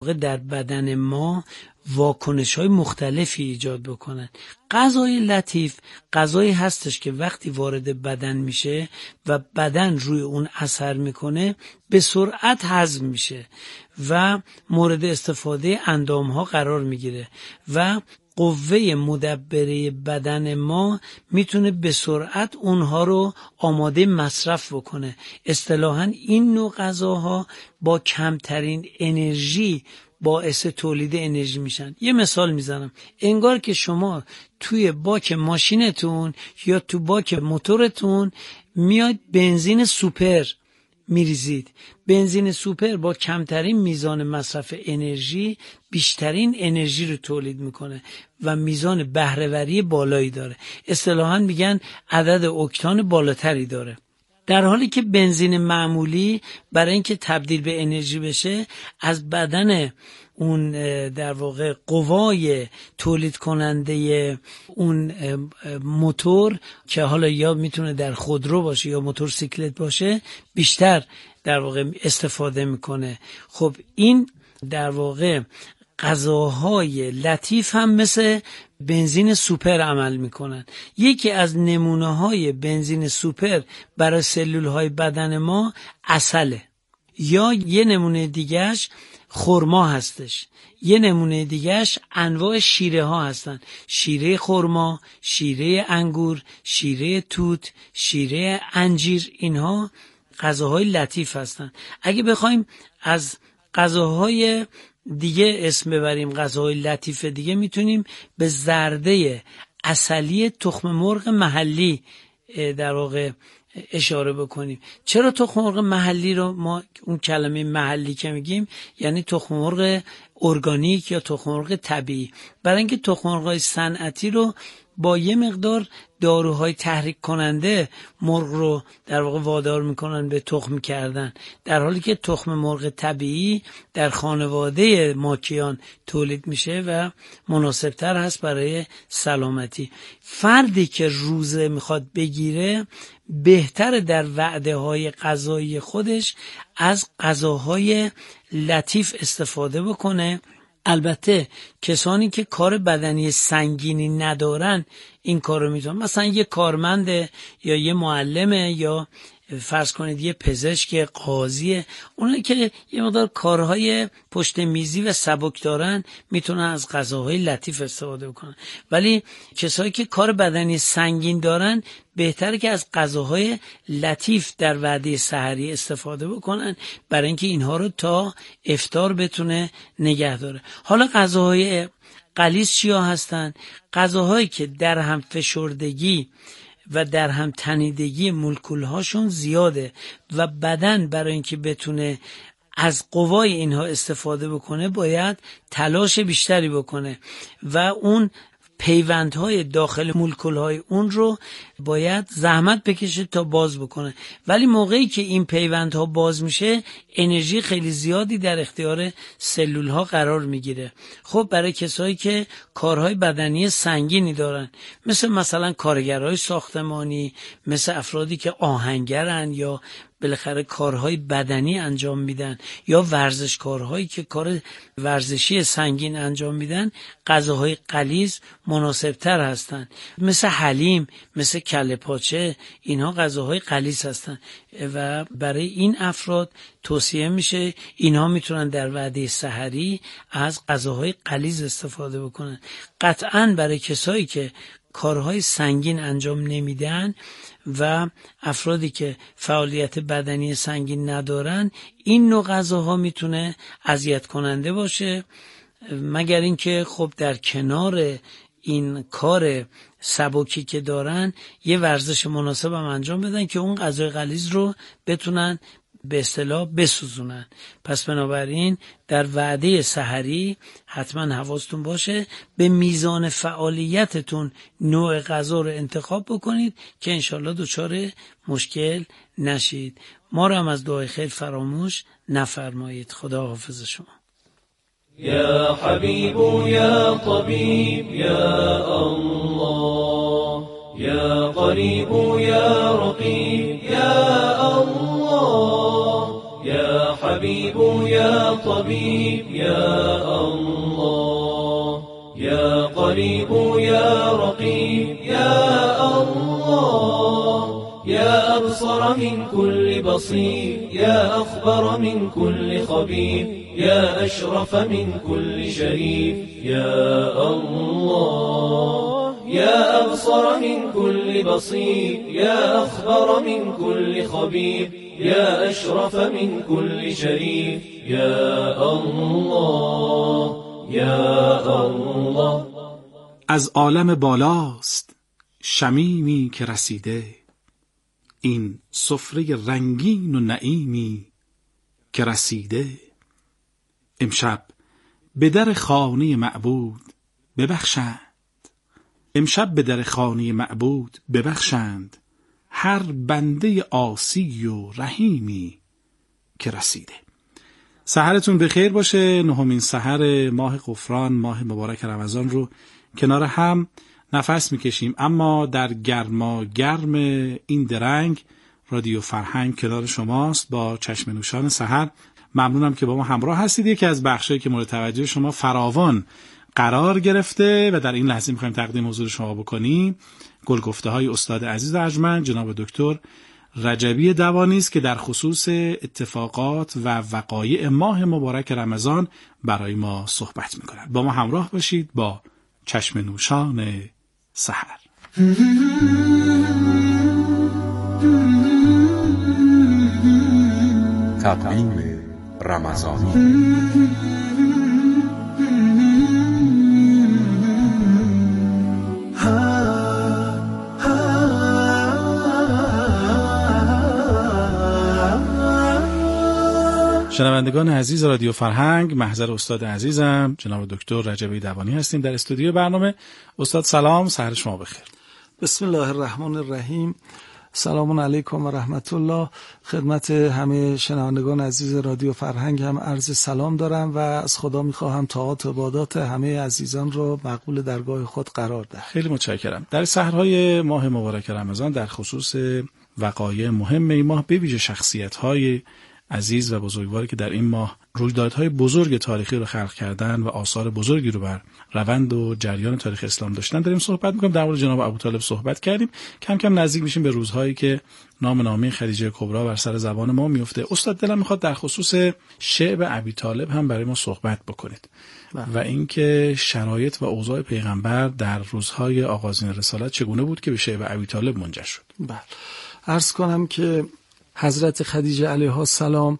در بدن ما واکنش‌های مختلفی ایجاد بکنن. غذای لطیف غذایی هستش که وقتی وارد بدن میشه و بدن روی اون اثر میکنه به سرعت هضم میشه و مورد استفاده اندام‌ها قرار میگیره و قوه مدبره بدن ما میتونه به سرعت اونها رو آماده مصرف بکنه. اصطلاحاً این نوع غذاها با کمترین انرژی باعث تولید انرژی میشن. یه مثال میزنم، انگار که شما توی باک ماشینتون یا تو باک موتورتون میاد بنزین سوپر میریزید. بنزین سوپر با کمترین میزان مصرف انرژی بیشترین انرژی رو تولید میکنه و میزان بهره‌وری بالایی داره. اصطلاحاً میگن عدد اکتان بالاتری داره. در حالی که بنزین معمولی برای اینکه تبدیل به انرژی بشه از بدن اون در واقع قوای تولید کننده اون موتور که حالا یا میتونه در خودرو باشه یا موتورسیکلت باشه بیشتر در واقع استفاده میکنه. خب این در واقع غذاهای لطیف هم مثل بنزین سوپر عمل میکنن. یکی از نمونه‌های بنزین سوپر برای سلول‌های بدن ما عسله، یا یه نمونه دیگهش خرما هستش، یه نمونه دیگهش انواع شیره ها هستن، شیره خرما، شیره انگور، شیره توت، شیره انجیر. اینها غذاهای لطیف هستن. اگه بخوایم از غذاهای دیگه اسم ببریم، غذاهای لطیف دیگه، میتونیم به زرده عسلی تخم مرغ محلی در واقع اشاره بکنیم. چرا تخم مرغ محلی رو ما، اون کلمه محلی که میگیم یعنی تخم مرغ ارگانیک یا تخم مرغ طبیعی؟ برای اینکه تخم مرغ‌های صنعتی رو با یه مقدار داروهای تحریک کننده مرغ رو در واقع وادار میکنن به تخم کردن، در حالی که تخم مرغ طبیعی در خانواده ماکیان تولید میشه و مناسبتر هست برای سلامتی. فردی که روزه میخواد بگیره بهتر در وعده های غذایی خودش از غذاهای لطیف استفاده بکنه. البته کسانی که کار بدنی سنگینی ندارن این کار رو میتونن، مثلا یه کارمنده یا یه معلمه یا فرض کنید یه پزشک، قاضیه، اونایی که یه مقدار کارهای پشت میزی و سبک دارن میتونن از غذاهای لطیف استفاده بکنن. ولی کسایی که کار بدنی سنگین دارن بهتره که از غذاهای لطیف در وعده سحری استفاده بکنن برای اینکه اینها رو تا افطار بتونه نگه داره. حالا غذاهای غلیظ چیا هستن؟ غذاهایی که در هم فشردگی و در هم تنیدگی مولکول هاشون زیاده و بدن برای اینکه بتونه از قوای اینها استفاده بکنه باید تلاش بیشتری بکنه و اون پیوندهای داخل مولکول‌های اون رو باید زحمت بکشه تا باز بکنه. ولی موقعی که این پیوندها باز میشه انرژی خیلی زیادی در اختیار سلول‌ها قرار میگیره. خب برای کسایی که کارهای بدنی سنگینی دارن، مثلا کارگرای ساختمانی، مثل افرادی که آهنگرن یا بالاخره کارهای بدنی انجام میدن یا ورزشکارهایی که کار ورزشی سنگین انجام میدن، غذاهای غلیظ مناسبتر هستن. مثل حلیم، مثل کله پاچه، اینها غذاهای غلیظ هستن و برای این افراد توصیه میشه اینها میتونن در وعده سحری از غذاهای غلیظ استفاده بکنن. قطعاً برای کسایی که کارهای سنگین انجام نمیدن و افرادی که فعالیت بدنی سنگین ندارن این نوع غذاها میتونه اذیت کننده باشه، مگر اینکه خب در کنار این کار سبکی که دارن یه ورزش مناسب هم انجام بدن که اون غذای غلیظ رو بتونن به اصطلاح بسوزونن. پس بنابراین در وعده سحری حتما حواستون باشه به میزان فعالیتتون نوع غذا رو انتخاب بکنید که انشالله دچار مشکل نشید. ما رو هم از دعای خیر فراموش نفرمایید. خدا حافظ شما. يا حبيب يا طبيب يا الله، يا قريب يا رقيب يا الله، يا حبيب يا طبيب يا قريب يا رقيب يا الله، يا أبصر من كل بصير، يا أخبر من كل خبير، يا أشرف من كل شريف يا الله، يا أبصر من كل بصير، يا أخبر من كل خبير، يا أشرف من كل شريف يا الله يا الله. از عالم بالاست شمیمی که رسیده، این سفره رنگین و نعیمی که رسیده. امشب به در خانه معبود ببخشند، امشب به در خانه معبود ببخشند، هر بنده عاصی و رحیمی که رسیده. سحرتون بخیر باشه. نهمین سحر ماه غفران، ماه مبارک رمضان رو کنار هم نفس میکشیم، اما در گرما گرم این درنگ رادیو فرهنگ کنار شماست با چشم نوشان سحر. ممنونم که با ما همراه هستید. یکی از بخشایی که مورد توجه شما فراوان قرار گرفته و در این لحظه میخوایم تقدیم حضور شما بکنیم گلگفته های استاد عزیز ارجمند جناب دکتر رجبی دوانی است که در خصوص اتفاقات و وقایع ماه مبارک رمضان برای ما صحبت میکنند. با ما همراه باشید با چشم نوشان سحر. تقویم رمضانی. شنوندگان عزیز رادیو فرهنگ، محضر استاد عزیزم جناب دکتر رجبی دوانی هستیم در استودیو برنامه. استاد سلام، سحر شما بخیر. بسم الله الرحمن الرحیم. سلام علیکم و رحمت الله. خدمت همه شنوندگان عزیز رادیو فرهنگ هم عرض سلام دارم و از خدا میخواهم طاعات و عبادات همه عزیزان رو مقبول درگاه خود قرار دهد. خیلی متشکرم. در سحرهای ماه مبارک رمضان در خصوص وقایع مهم این ماه، به ویژه شخصیت‌های عزیز و بزرگواری که در این ماه رویدادهای بزرگ تاریخی رو خلق کردن و آثار بزرگی رو بر روند و جریان تاریخ اسلام داشتن داریم صحبت می‌کنیم. در مورد جناب ابوطالب صحبت کردیم، کم کم نزدیک میشیم به روزهایی که نامه خدیجه کبری بر سر زبان ما میفته. استاد دلم میخواد در خصوص شعب ابوطالب هم برای ما صحبت بکنید و اینکه شرایط و اوضاع پیغمبر در روزهای آغازین رسالت چگونه بود که به شعب ابوطالب منجر شد. بله، عرض کنم که حضرت خدیجه علیها السلام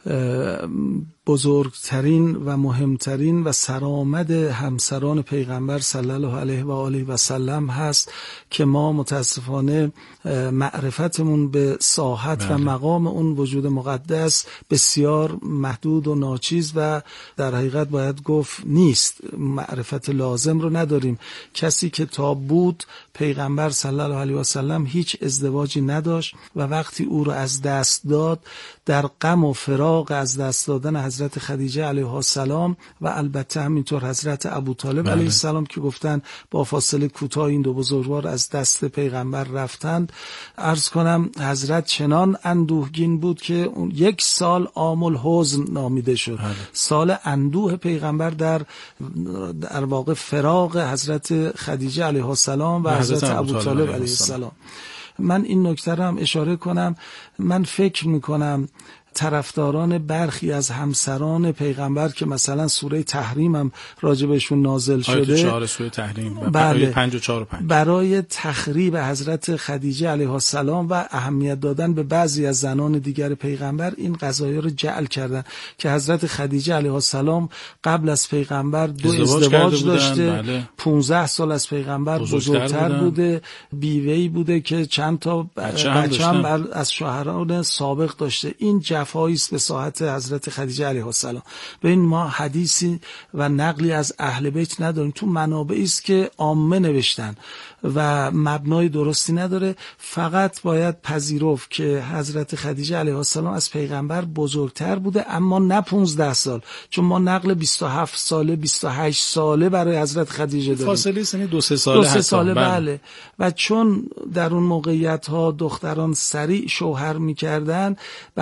بزرگترین و مهمترین و سرآمد همسران پیغمبر صلی الله علیه و آله و سلم هست که ما متاسفانه معرفتمون به ساحت و مقام اون وجود مقدس بسیار محدود و ناچیز و در حقیقت باید گفت نیست، معرفت لازم رو نداریم. کسی که تا بود پیغمبر صلی الله علیه و سلم هیچ ازدواجی نداشت و وقتی او رو از دست داد، در غم و فراق از دست دادن حضرت خدیجه علیها السلام و البته همینطور حضرت ابوطالب علیه السلام که گفتن با فاصله کوتاه این دو بزرگوار از دست پیغمبر رفتند، عرض کنم حضرت چنان اندوهگین بود که اون 1 سال عام الحزن نامیده شد. سال اندوه پیغمبر در واقع فراق حضرت خدیجه علیها السلام و حضرت ابوطالب علیه السلام. من این نکته رو هم اشاره کنم، من فکر میکنم طرفداران برخی از همسران پیغمبر که مثلا سوره تحریم هم راجبشون نازل شده، 4 سوره تحریم، بله، 5 و 4 و 5، برای تخریب حضرت خدیجه علیها السلام و اهمیت دادن به بعضی از زنان دیگر پیغمبر این قضایا رو جعل کردن که حضرت خدیجه علیها السلام قبل از پیغمبر 2 ازدواج داشته، بله. 15 سال از پیغمبر بزرگتر بوده، بیوه‌ای بوده که چند تا بچه هم از شوهران سابق داشته. این جفایی است به ساحت حضرت خدیجه علیها السلام. ببین ما حدیثی و نقلی از اهل بیت نداریم، تو منابعی است که عامه نوشتن و مبنای درستی نداره. فقط باید پذیرفت که حضرت خدیجه علیها السلام از پیغمبر بزرگتر بوده، اما نه 15 سال، چون ما نقل 27 ساله 28 ساله برای حضرت خدیجه داریم، فاصله سنی 2-3 ساله 2-3 ساله بله. و چون در اون موقعیت ها دختران سریع شوهر میکردن، برای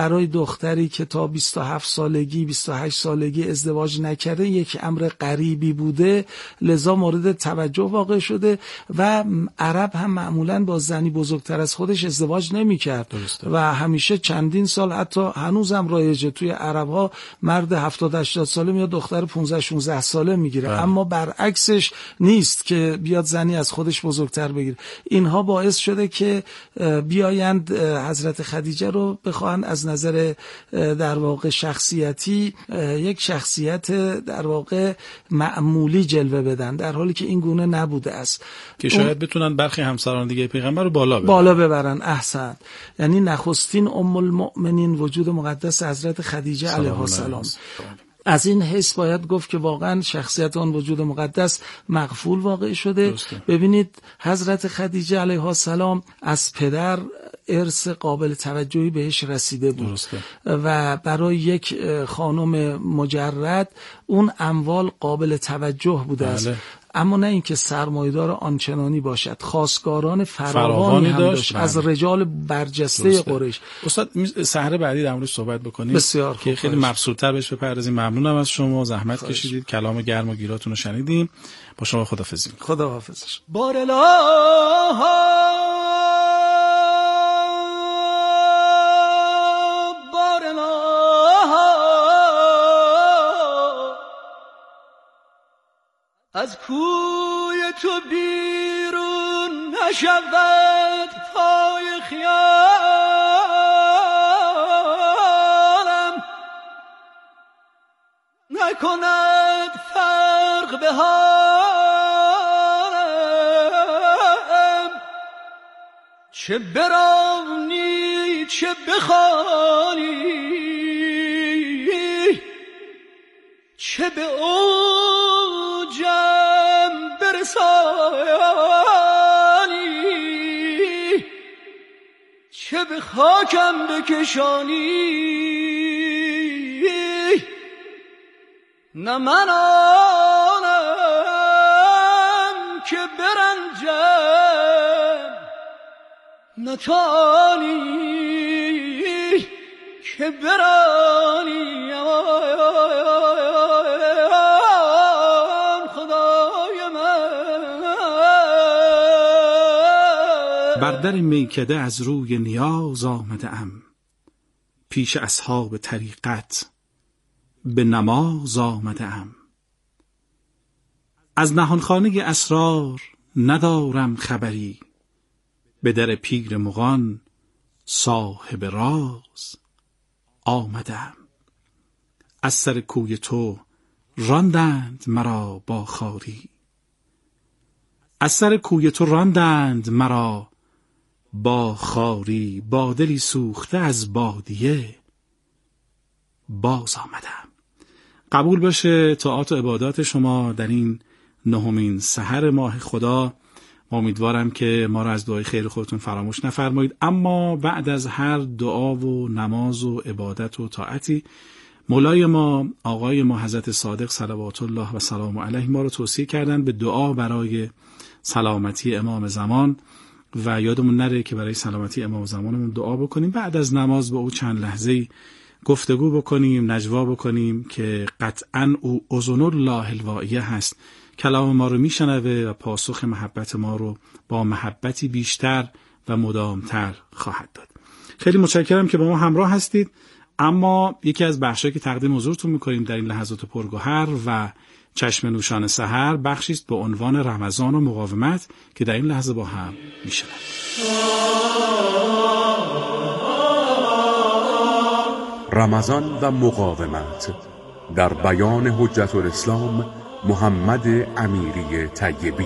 دختری که تا 27 سالگی 28 سالگی ازدواج نکرده یک امر غریبی بوده، لذا مورد توجه واقع شده و عرب هم معمولاً با زنی بزرگتر از خودش ازدواج نمی‌کرد و همیشه چندین سال، حتی هنوزم رایجه توی عرب‌ها مرد 70-80 ساله میاد دختر 15-16 ساله میگیره، اما برعکسش نیست که بیاد زنی از خودش بزرگتر بگیره. اینها باعث شده که بیایند حضرت خدیجه رو بخواهند از نظر در واقع شخصیتی یک شخصیت در واقع معمولی جلوه بدن، در حالی که این گونه نبوده است، که شاید بتونن برخی همسران دیگه پیغمبر رو بالا ببرن. احسن. یعنی نخستین ام المؤمنین وجود مقدس حضرت خدیجه علیها السلام. از این حیث باید گفت که واقعا شخصیت آن وجود مقدس مغفول واقع شده. ببینید حضرت خدیجه علیها السلام از پدر ارث قابل توجهی بهش رسیده بود و برای یک خانم مجرد اون اموال قابل توجه بوده است. اما نه اینکه سرمایه‌دار آنچنانی باشد، خواستگاران فراوانی هم داشت از رجال برجسته قریش. استاد سحر بعدی در موردش صحبت بکنید بسیار که خیلی مبسوط‌تر بهش بپردازیم. ممنونم از شما، زحمت کشیدید، کلام گرم و گیراتون رو شنیدیم. با شما خداحافظی. خداحافظش. بارلا از کوی تو بیرون نشود پای خیالم، نکند فرق به حالم، چه برانی چه بخوانی، چه به اوجم برسانی، چه به خاکم بکشانی، نه من آنم که برنجم، نه توانی که برانی. بر در میکده از روی نیاز آمده ام، پیش اصحاب طریقت به نماز آمده ام. از نهانخانه اسرار ندارم خبری، به در پیر مغان صاحب راز آمده ام. از سر کوی تو راندند مرا با خواری، از سر کوی تو راندند مرا با خواری، با دلی سوخته از بادیه باز آمدم. قبول باشه طاعات و عبادات شما در این 9مین سحر ماه خدا. امیدوارم که ما را از دعای خیر خودتون فراموش نفرمایید. اما بعد از هر دعا و نماز و عبادت و طاعتی، مولای ما آقای ما حضرت صادق صلوات الله و سلام علیه ما رو توصیه کردن به دعا برای سلامتی امام زمان و یادمون نره که برای سلامتی امام زمانمون دعا بکنیم. بعد از نماز با او چند لحظه گفتگو بکنیم، نجوا بکنیم که قطعاً او اذن الله الواعیه هست، کلام ما رو میشنوه و پاسخ محبت ما رو با محبتی بیشتر و مدامتر خواهد داد. خیلی متشکرم که با ما همراه هستید. اما یکی از بخشایی که تقدیم حضورتون میکنیم در این لحظات پرگوهر و چشم نوشان سحر، بخشی است به عنوان رمضان و مقاومت که در این لحظه با هم میشنویم. رمضان و مقاومت در بیان حجت الاسلام محمد امیری طیبی.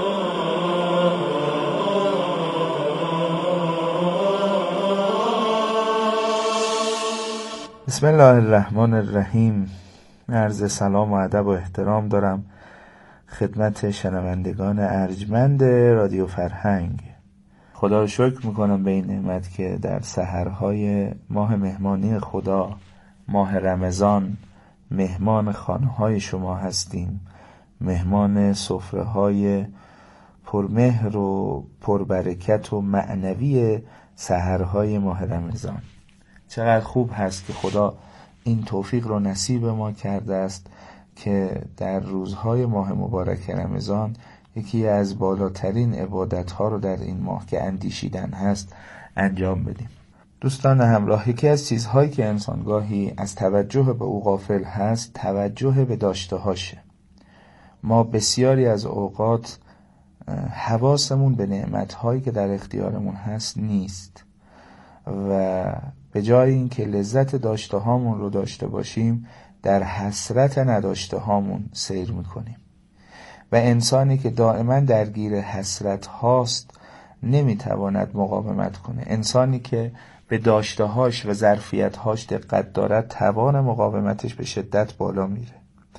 بسم الله الرحمن الرحیم. عرض سلام و ادب و احترام دارم خدمت شنوندگان ارجمند رادیو فرهنگ. خدا رو شکر میکنم به این نعمت که در سحرهای ماه مهمانی خدا، ماه رمضان، مهمان خانه‌های شما هستیم، مهمان سفره‌های پرمهر و پربرکت و معنوی سحرهای ماه رمضان. چقدر خوب هست که خدا این توفیق رو نصیب ما کرده است که در روزهای ماه مبارک رمضان یکی از بالاترین عبادت‌ها رو در این ماه که اندیشیدن هست انجام بدیم. دوستان همراه، یکی از چیزهایی که انسان گاهی از توجه به او غافل هست توجه به داشته‌هاشه. ما بسیاری از اوقات حواسمون به نعمت‌هایی که در اختیارمون هست نیست و به جای اینکه لذت داشته‌هامون رو داشته باشیم در حسرت نداشته‌هامون سیر می‌کنیم و انسانی که دائما درگیر حسرت هاست نمیتواند مقاومت کنه. انسانی که به داشته‌هاش و ظرفیت‌هاش دقت دارد توان مقاومتش به شدت بالا میره.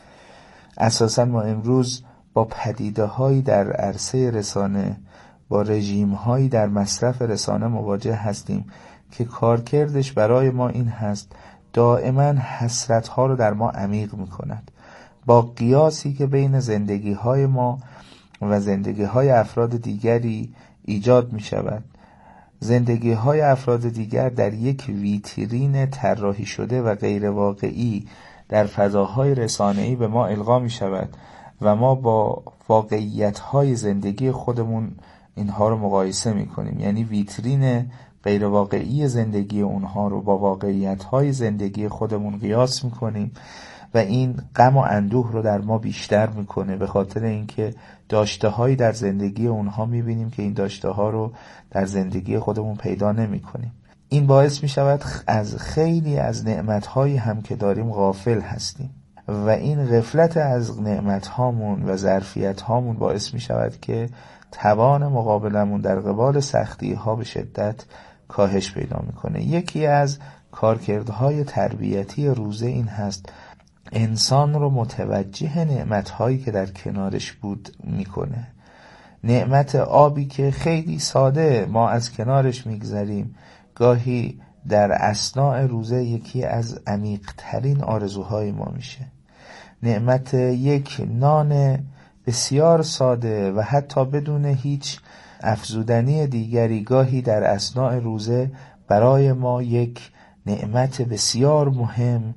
اساساً ما امروز با پدیده‌هایی در عرصه رسانه، با رژیم‌هایی در مصرف رسانه مواجه هستیم که کارکردش برای ما این هست دائما حسرت‌ها رو در ما عمیق می‌کند. با قیاسی که بین زندگی‌های ما و زندگی‌های افراد دیگری ایجاد می‌شود. زندگی‌های افراد دیگر در یک ویترین طراحی شده و غیر واقعی در فضاهای رسانه‌ای به ما القا می‌شود و ما با واقعیت‌های زندگی خودمون اینها رو مقایسه می‌کنیم. یعنی ویترین غیر واقعی زندگی اونها رو با واقعیت‌های زندگی خودمون قیاس می‌کنیم و این غم و اندوه رو در ما بیشتر میکنه، به خاطر اینکه داشته‌هایی در زندگی اونها میبینیم که این داشته‌ها رو در زندگی خودمون پیدا نمی‌کنیم. این باعث میشود از خیلی از نعمت‌هایی هم که داریم غافل هستیم و این غفلت از نعمت‌هامون و ظرفیت‌هامون باعث میشود که توان مقابلمون در قبال سختی‌ها به شدت کاهش پیدا میکنه. یکی از کارکردهای تربیتی روزه این هست انسان رو متوجه نعمت‌هایی که در کنارش بود میکنه. نعمت آبی که خیلی ساده ما از کنارش میگذریم گاهی در اثناء روزه یکی از عمیق‌ترین آرزوهای ما میشه. نعمت یک نان بسیار ساده و حتی بدون هیچ افزودنی دیگری گاهی در اثناء روزه برای ما یک نعمت بسیار مهم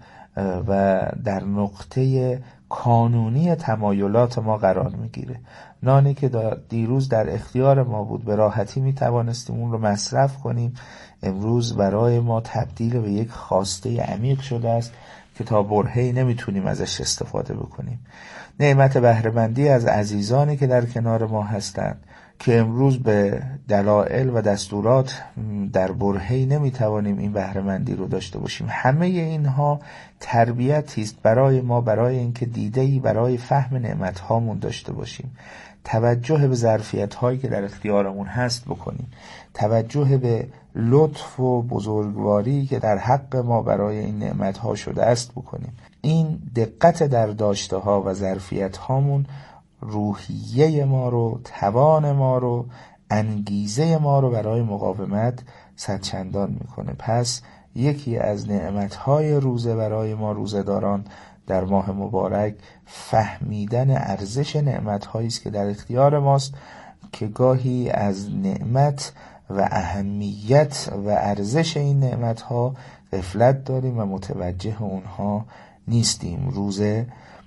و در نقطه کانونی تمایلات ما قرار میگیره. نانی که دیروز در اختیار ما بود به راحتی میتوانستیم اون رو مصرف کنیم، امروز برای ما تبدیل به یک خواسته عمیق شده است که تا برهه‌ای نمیتونیم ازش استفاده بکنیم. نعمت بهره‌مندی از عزیزانی که در کنار ما هستند که امروز به دلایل و دستورات در برهه‌ای نمیتوانیم این بهره‌مندی رو داشته باشیم. همه اینها تربیتی است برای ما، برای اینکه دیده‌ای برای فهم نعمت‌هامون داشته باشیم، توجه به ظرفیت‌هایی که در اختیارمون هست بکنیم، توجه به لطف و بزرگواری که در حق ما برای این نعمت‌ها شده است بکنیم. این دقت در داشته‌ها و ظرفیت‌هامون روحیه ما رو، توان ما رو، انگیزه ما رو برای مقاومت صدچندان میکنه. پس یکی از نعمت‌های روزه برای ما روزه‌داران در ماه مبارک فهمیدن ارزش نعمت‌هایی است که در اختیار ماست که گاهی از نعمت و اهمیت و ارزش این نعمت‌ها غفلت داریم و متوجه اونها نیستیم. روزه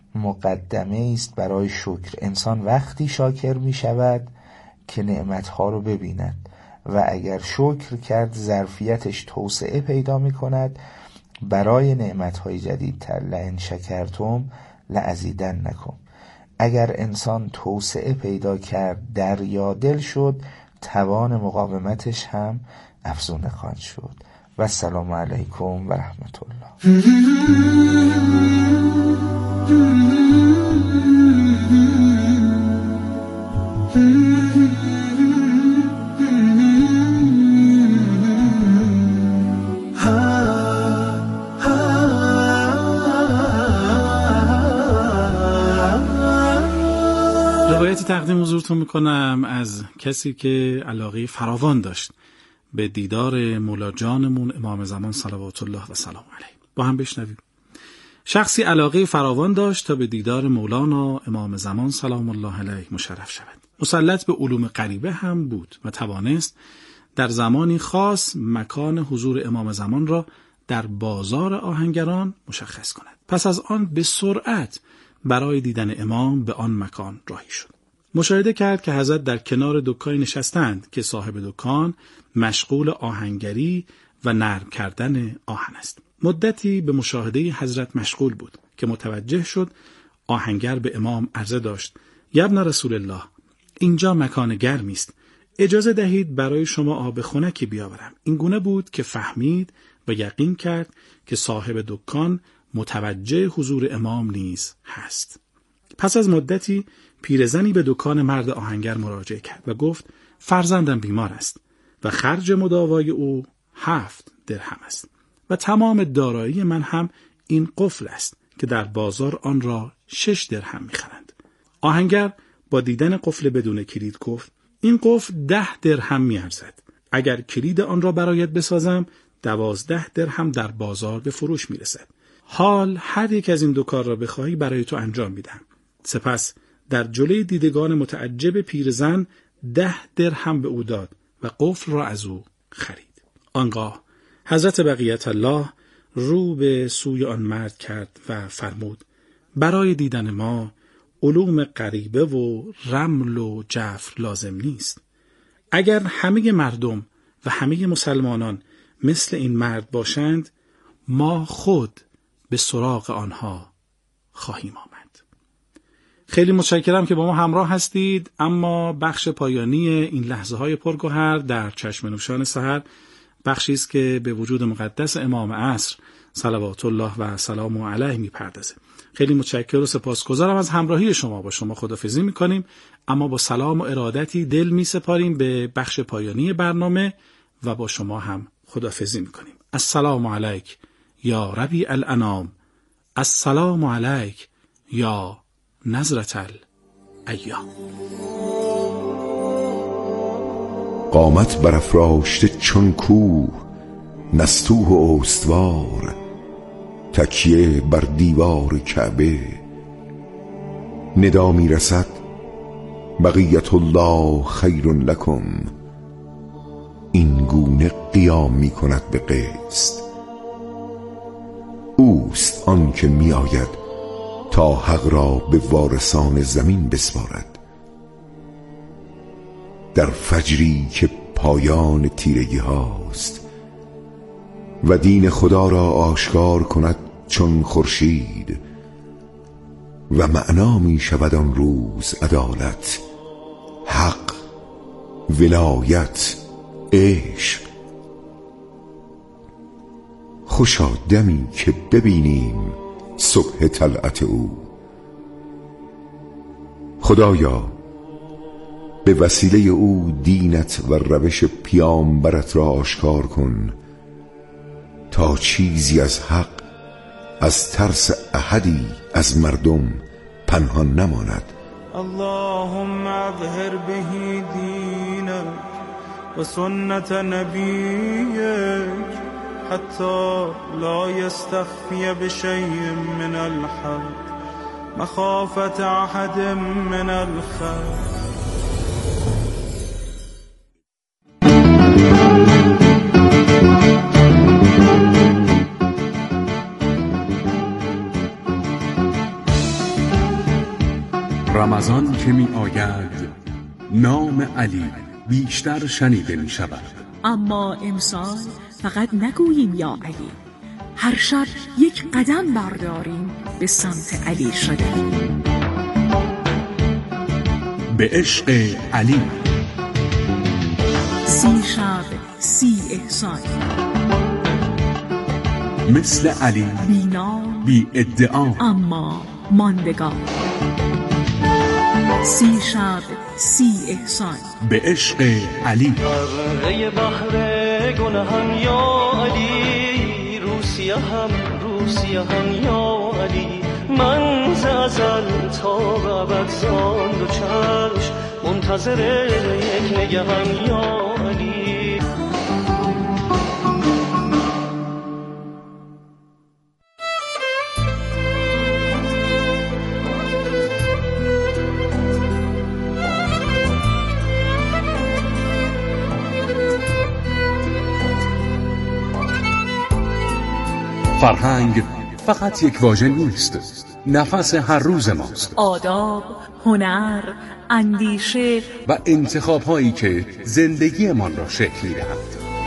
مقدمه است برای شکر. انسان وقتی شاکر می شود که نعمتها رو ببیند و اگر شکر کرد ظرفیتش توسعه پیدا می کند برای نعمتهای جدیدتر. لئن شکرتم لازیدنکم. اگر انسان توسعه پیدا کرد، دریادل شد، توان مقاومتش هم افزون خواهد شد. و السلام علیکم و رحمت الله. روایتی تقدیم حضورتون میکنم از کسی که علاقه فراوان داشت به دیدار مولا جانمون امام زمان صلوات الله و سلام علیه. با هم بشنویم. شخصی علاقه فراوان داشت تا به دیدار مولانا امام زمان سلام الله علیه مشرف شود. مسلط به علوم غریبه هم بود و توانست در زمانی خاص مکان حضور امام زمان را در بازار آهنگران مشخص کند. پس از آن به سرعت برای دیدن امام به آن مکان راهی شد. مشاهده کرد که حضرت در کنار دکانی نشستند که صاحب دکان مشغول آهنگری و نرم کردن آهن است. مدتی به مشاهده حضرت مشغول بود که متوجه شد. آهنگر به امام عرضه داشت: یا ابن رسول الله، اینجا مکان گرمی است، اجازه دهید برای شما آب خنکی بیاورم. این گونه بود که فهمید و یقین کرد که صاحب دکان متوجه حضور امام نیز هست. پس از مدتی پیرزنی به دکان مرد آهنگر مراجعه کرد و گفت: فرزندم بیمار است و خرج مداوای او 7 درهم است و تمام دارایی من هم این قفل است که در بازار آن را 6 درهم می‌خرند. آهنگر با دیدن قفل بدون کلید گفت: این قفل 10 درهم می‌ارزد. اگر کلید آن را برایت بسازم 12 درهم در بازار به فروش می‌رسد. حال هر یک از این دو کار را بخواهی برای تو انجام میدم. سپس در جلوی دیدگان متعجب پیرزن 10 درهم به او داد و قفل را از او خرید. آنگاه حضرت بقیت الله رو به سوی آن مرد کرد و فرمود: برای دیدن ما علوم غریبه و رمل و جفر لازم نیست. اگر همه مردم و همه مسلمانان مثل این مرد باشند، ما خود به سراغ آنها خواهیم آمد. خیلی متشکرم که با ما همراه هستید. اما بخش پایانی این لحظه های پرگوهر در چشم نوشان سحر بخشی است که به وجود مقدس امام عصر صلوات الله و سلام علیه میپردازه. خیلی متشکر و سپاسگزارم از همراهی شما. با شما خداحافظی میکنیم، اما با سلام و ارادتی دل میسپاریم به بخش پایانی برنامه و با شما هم خداحافظی میکنیم. السلام علیک یا ربیع الانام، السلام علیک یا نظرة الایام. قامت برافراشته چون کوه، نستوه و استوار، تکیه بر دیوار کعبه. ندا می رسد: بقیت الله خیر لکم. این گونه قیام می کند به قسط. اوست آن که می آید تا حق را به وارثان زمین بسپارد. در فجری که پایان تیرگی هاست و دین خدا را آشکار کند چون خورشید و معنا می شود آن روز عدالت، حق، ولایت، عشق. خوشا دمی که ببینیم صبح طلعت او. خدایا به وسیله او دینت و روش پیامبرت را آشکار کن تا چیزی از حق از ترس احدی از مردم پنهان نماند. اللهم اظهر به دینک و سنت نبیک حتی لا یستخفی بشیء من الحق مخافت احد من الخلق. رمضان که می آید نام علی بیشتر شنیده می شود، اما امسال فقط نگوییم یا علی، هر شب یک قدم برداریم به سمت علی شده. به عشق علی 30 شب 30 احسان، مثل علی بینا بی ادعا اما ماندگار. 30 شب 30 احسان به عشق علی. غرقه بحر گناهان یا علی، روسیه هم یا علی. من ز ازل تا به ابد زان دو چشم منتظر یک نگهان یا علی. فرهنگ فقط یک واژه نیست، نفس هر روز ماست. آداب، هنر، اندیشه و انتخاب‌هایی که زندگیمان را شکل می‌دهند.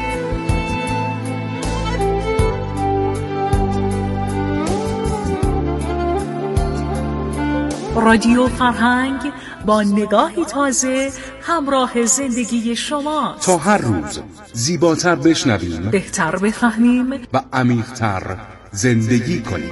رادیو فرهنگ با نگاهی تازه همراه زندگی شما تا هر روز زیباتر بشنویم، بهتر بفهمیم و عمیق‌تر زندگی کنیم.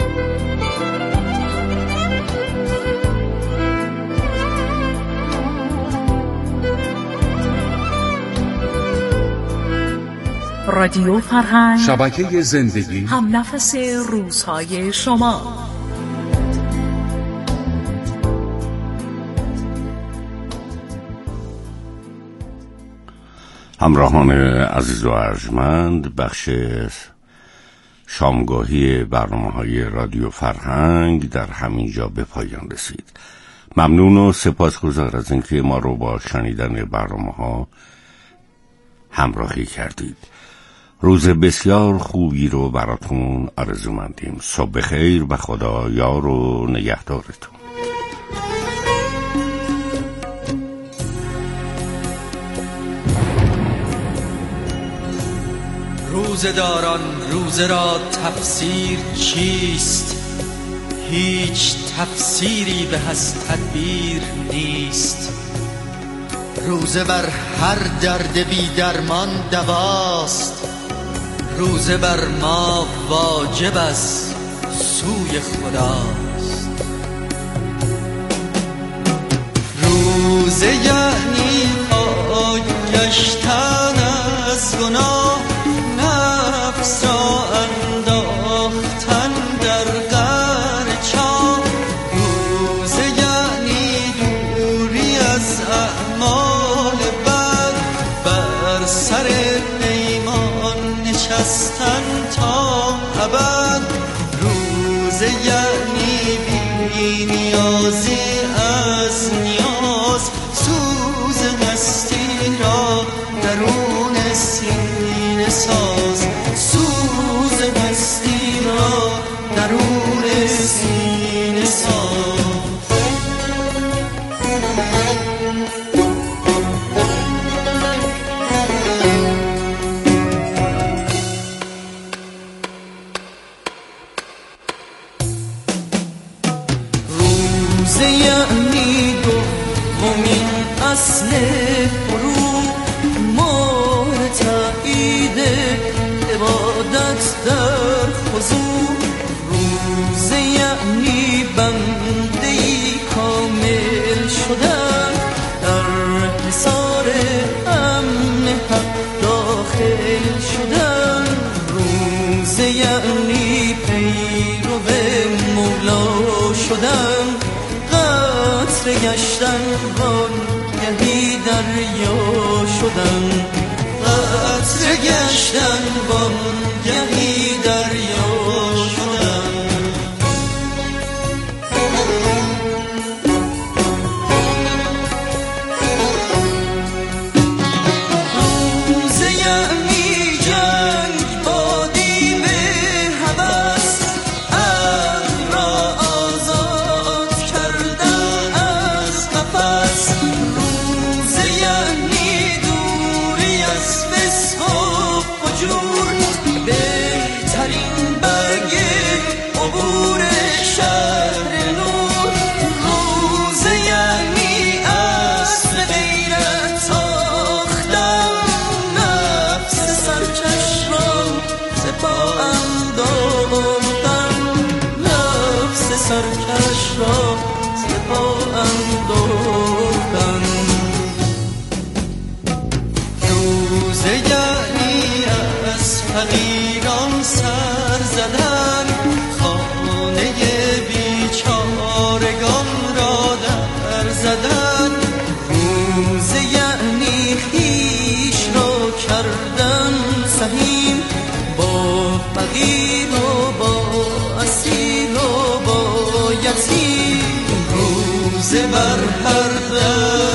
رادیو فرهنگ، شبکه زندگی، هم نفس روزهای شما. همراهان عزیز و ارجمند، بخش شامگاهی برنامه‌های رادیو فرهنگ در همینجا به پایان رسید. ممنون و سپاسگزار از اینکه ما رو با شنیدن برنامه‌ها همراهی کردید. روز بسیار خوبی رو براتون آرزومندیم. صبح بخیر و خدا یار و نگهدارتون. روزداران روز را تفسیر چیست؟ هیچ تفسیری به از تدبیر نیست. روزه بر هر درد بی درمان دواست، روزه بر ما واجب از سوی خداست. روزه یعنی آگشتن از گناه، نفس را انداختن در غار چاه. روزه یعنی دوری از اعمال بد، بر سر پیمان نشستن تا ابد. روزه یعنی بی نیازی از نیاز، سوز هستی را درون سینه ساز، سوز هستی را درون سینه ساز. روزه یعنی دومین اصل فروغ، مهر تایید عبادت در خضوع. روزه یعنی بنده‌ای کامل شدن، در حصار امن حق داخل شدن. روزه یعنی پیرو مولا شدن، قطره گشتن وانگهی دریا شدن. قطره گشتن وانگهی دریا شدن. روزه یعنی جنگ با دیو هوس، عقل را آزاد کردن از قفس. روزه یعنی دوری از فسق و فجور، بهترین برگ عبور شهر نور. روزه یعنی اصل غیرت ساختن، نفس سرکش را سپا انداختن، نفس سرکش را سپا انداختن. روزه یعنی از فقیران سر زدن، خانه بیچارگان را در زدن. روزه یعنی خویش را کردن سهیم، با فقیر و با اسیر و با یتیم. روزه بر هر